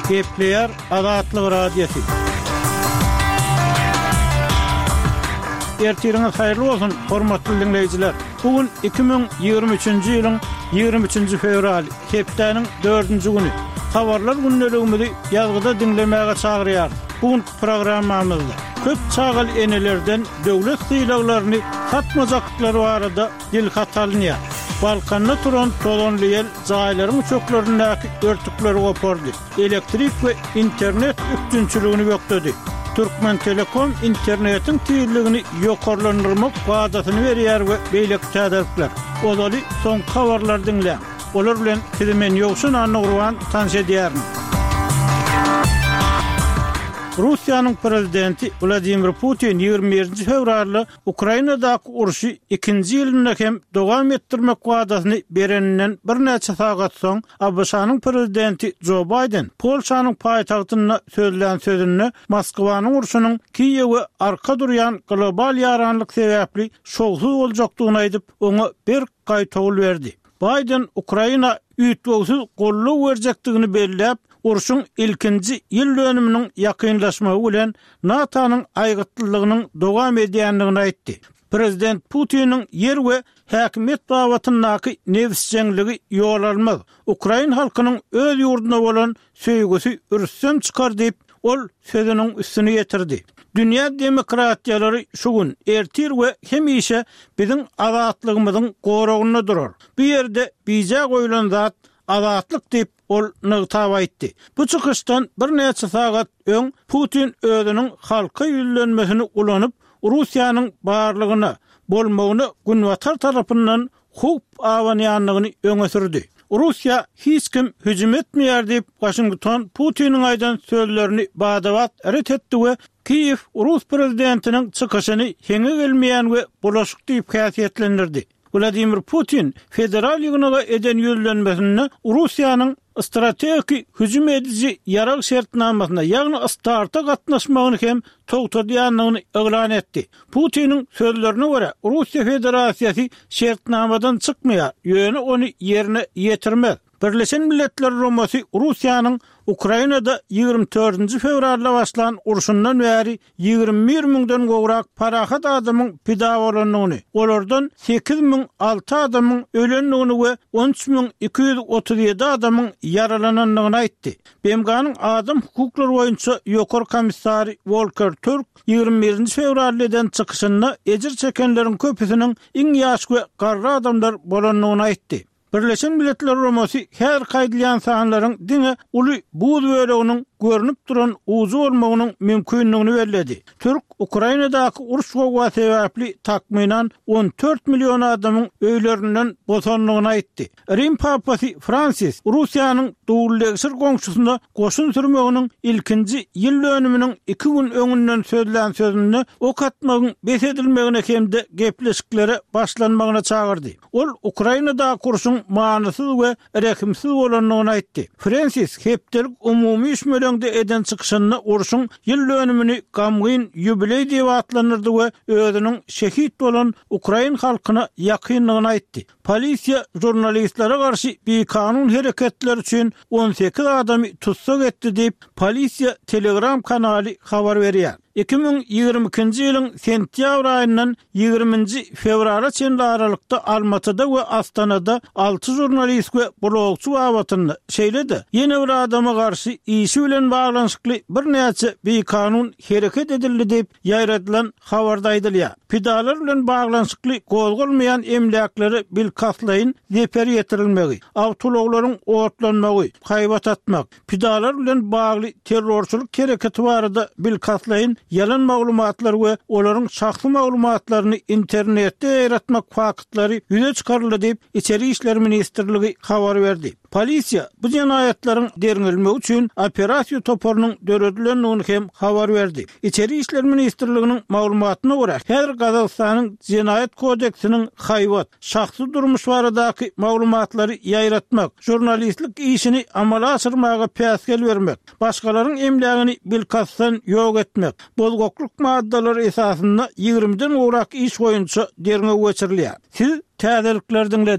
Gepleyer Azatlyk Radiosu. Ertiriniz hayırlı olsun, hormatly dinleyijiler. Bugün 2023-nji ýylyň 23-nji fevral, hepdeniň 4-nji güni. Habarlar günneligimizi ýazgyda dinlemäge çagyrýar. Bugün programmamyzda köp çagal enelerden döwlet syýlaklaryny satmajaklary barada dil hatalynýar. Balkanda turan tolonly ýel jaýlaryň çöklerindäki örtükleri gopardy. Elektrik we internet üstünçiligini ýokdady. Türkmen Telekom internetiň tüýürligini ýokarlandyrmak wadatyny berýär we beýleki täderlikler. Olaly soň habarlar dinle. Olar bilen Kirmen ýoksun anygruan tanış edýärin. Russiýanyň prezidenti Vladimir Putin 21 fevralda Ukrainadaky uruşy 2-nji ýylyna hem dowam etdirmek wadatyny bereninden bir näçe sagat soň ABŞ-nyň prezidenti Joe Biden Polşanyň paýtagtyna söýlen sözüni Moskwanyň uruşynyň Kiýewe arka durýan global ýaranlyk sebäpli şoğsuz boljakdygyny aýdyp oňa bir gaýtagul berdi. Biden Ukraina üýtgeksiz golluk berjekdigini belläp uruşun ilkinci ýyl dönüminiň ýakynlaşmagy bilen NATO'nyň aýgytlylygynyň dowam edýändigini aýtdy. Prezident Putin'in yer we häkimet bawatynyňky nefs jeňligi ýol almaz. Ukrain halkynyň öz ýurduna bolan söýgüsi ürsem çykar diýip ol sözüniň üstüne ýetirdi. Dünýä demokratiýalary şu gün ertir we hemişe biziň azatlygymyzyň goragyna durar. Bu ýerde bize goýulan zat azatlyk diýip ol nygtap aýtdy. Bu çykyşdan bir näçe sagat öň Putin özüniň halka ýüzlenmesini ulanyp Russiýanyň barlygyna bolmagyny günwatar tarapyndan hup awanýanlygyny öňe sürdi. Russiýa hiç kim hüjüm etmeýär diýip Washington Putiniň aýdan sözlerini badawat ret etdi we Kiýew Rus prezidentiniň çykyşyny heňe gelmeýän we bulaşyk diýip häsiýetlendirdi. Vladimir Putin federal ýygyna eden ýüzlenmesini Russiýanyň strategik hüjüm edici ýarak şertnamasyna ýagny starta gatnaşmagyny hem togtadýanlygyny eglan etdi. Putiniň sözlerine görä Russiýa Federasiýasy şertnamadan çykmaýar, ýöne onu ýerine ýetirmez. Birleşen Milletler Romasy Russiýanyň Ukrainada 24 fevralda başlan urşundan bäri 21 miňden gowrak parahat adamyň pida bolanyny, olardan 8.006 adamyň ölenligini we 13.237 adamyň yaralananyny aýtdy. BMG'nyň adam hukuklary boýunça ýokary komissary Volker Türk 21 fevraldan çykyşyna ejir çekenleriň köpüsiniň iň ýaş we garry adamlar bolanyny aýtdy. Birleşen Milletler Romasy her gaýdylýan sanlaryň diňe uly buz böleginiň görünüp duran uzu bolmagynyň mümkinligini bellädi. Türk Ukrainadaky uruş gowy sebäpli takminan 14 milyon adamyň öýlerinden bosanlygyny aýtdy. Rim papasy Francis Russiýanyň dowlatçyl goňşusynda goşun sürmeginiň ilkinji ýyl dönüminiň 2 gün öňünden söýlen sözüni ok atmagyň besedilmegine hemde gepleşiklere başlanmagyna çagyrdy. Ol Ukrainada kurşun manysyz we rekimsiz bolanyny aýtdy. Francis hepdelik umumy işmeleňde eden çykyşyny uruşyň ýyl dönümini gamgyn ýubiley diýip atlanyrdy we özüniň şehit bolan Ukrain halkyna ýakynlygyny aýtdy. Polisiýa jurnalistlere garşy bir kanun hereketleri üçin 18 adamy tutsak etdi diýip polisiýa Telegram kanaly habar berýär. 2022-nji ýylyň sentýabr aýyndan 20-nji fevrala çenli aralykda Almatyda we Astanada 6 jurnalist we blogçy watyny şeýledi. Ýene bir adama garşy işi bilen baglanyşykly bir näçe bir kanun hereket edildi diýip ýaýradylan habarda aýdylýar. Pidalar bilen baglanyşykly gozgulmaýan emlakları bilkaslaýyn zeper ýetirilmegi, awtologlaryň otlanmagy, haýbat atmak, pidalar bilen bagly terrorçylyk hereketi barada bilkaslaýyn yalan maglumatlar we olaryň şahsy maglumatlaryny internetde ýaratmak faktları ýüze çykaryldy diýip İçeri İşler Ministrligi habar berdi. Polisiýa bu jinaýatlaryň derňelmegi üçin operasiýa toparynyň döredilenligini hem habar berdi. İçeri İşler Ministrliginiň maglumatyna görä, her Gazagstanyň Jinaýat kodeksiniň haýbat, şahsy durmuş baradaky maglumatlary ýaýratmak, jurnalistlik işini amala asyrmaga päsgel bermek, başgalaryň emlägini bilkasdan ýok etmek, bozgokluk maddalary esasynda 20-den gowrak iş boýunça derňe geçirilýär. Siz täzelikler dinlediniz.